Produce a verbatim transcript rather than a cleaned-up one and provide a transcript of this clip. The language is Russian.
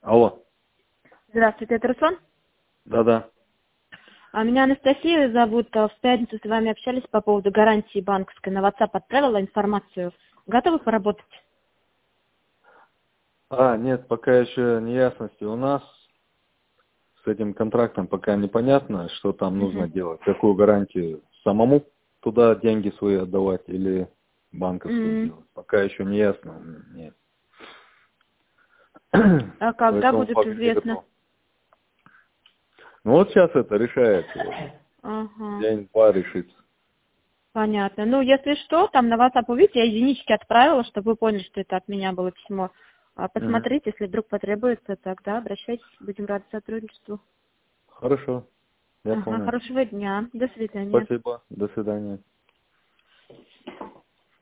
Алло. Здравствуйте, это Руслан? Да-да. А меня Анастасия зовут. В пятницу с вами общались по поводу гарантии банковской. На WhatsApp отправила информацию. Готовы поработать? А, нет, пока еще неясности. У нас с этим контрактом пока непонятно, что там нужно Угу. делать. Какую гарантию? Самому туда деньги свои отдавать или банковскую М. делать? Пока еще не ясно. Нет. А когда Поэтому будет пока не известно? готов. Ну вот сейчас это решается. Вот. Ага. День-два решится. Понятно. Ну, если что, там на WhatsApp увидите, я единички отправила, чтобы вы поняли, что это от меня было письмо. А Мгм. посмотрите, если вдруг потребуется, тогда обращайтесь, будем рады сотрудничеству. Хорошо. Я Ага, понял. хорошего дня. До свидания. Спасибо. До свидания.